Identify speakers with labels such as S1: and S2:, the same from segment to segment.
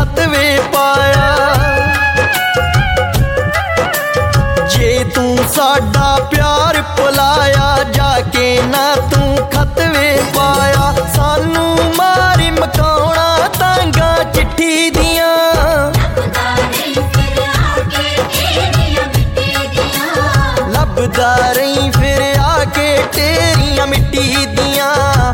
S1: खत वे पाया। जे तू साडा प्यार भुलाया जाके ना तू खत वे पाया। सानू मारी मकाउणा तांगा चिट्ठी दियां, लभदा रही फिर आके तेरियां मिट्टी दियां।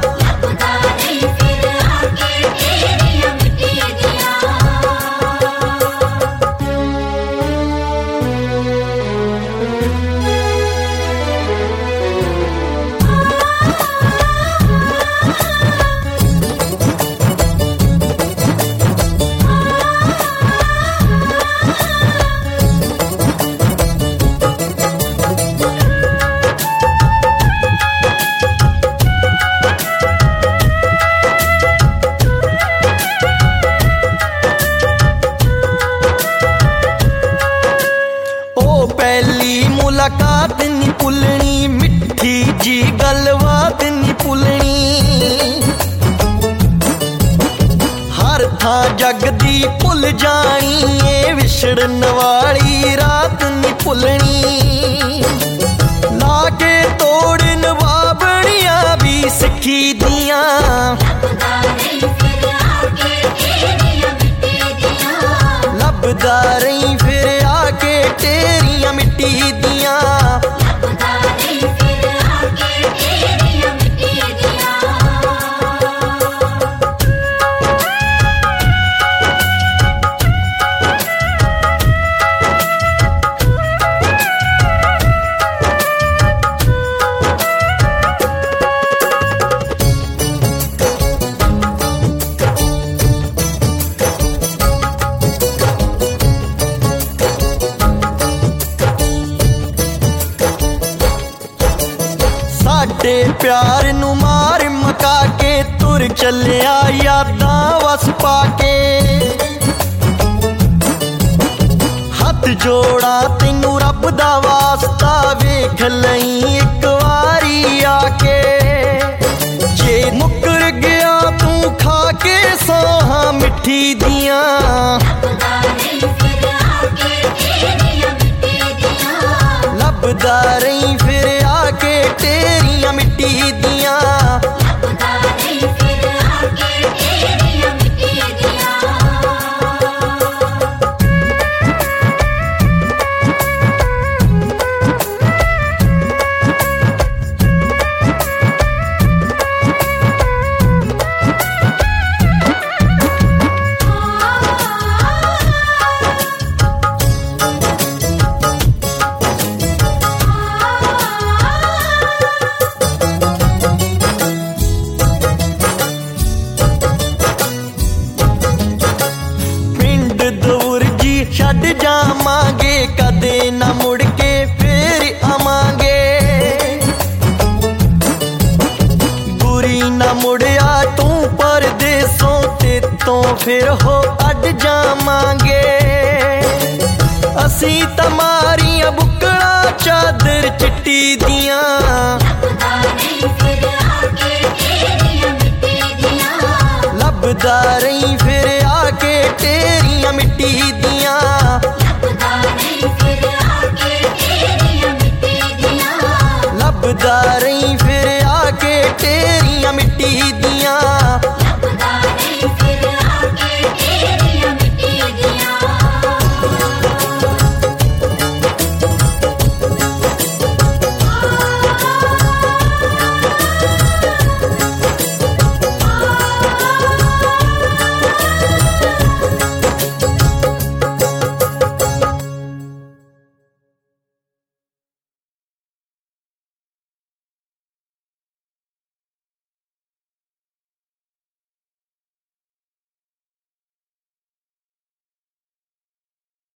S1: पहली मुलाकात नी भुलनी, मिठी जी गलबात नी भुलनी। हर थां जगदी भुल जानी, ए विछड़न वाली रात नी भुलनी। लागे तोड़न बाबड़ियां भी सिक्खी दियां, लभदा रही फिर आके तेरियां मिट्टी दियां। साडे प्यार नू मार मका के तुर चलिया यादां वस पाके। हथ जोड़ा तेनू रब दा वास्ता, वेख लई एक वारी आके। जे मुकर गया तू खा के सोहा मिट्ठी दियां, लभदा रही फिर आके तेरियां मिट्टी दियां। छड़ जावांगे कदे ना मुड़ के फिर आवांगे। बुरी ना मुड़िया तू परदेसों ते तो फिर हो अड जावांगे। असी तमारियां बुकड़ा चादर चिट्टी दियां, लभदा रही फिर आके तेरियां मिट्टी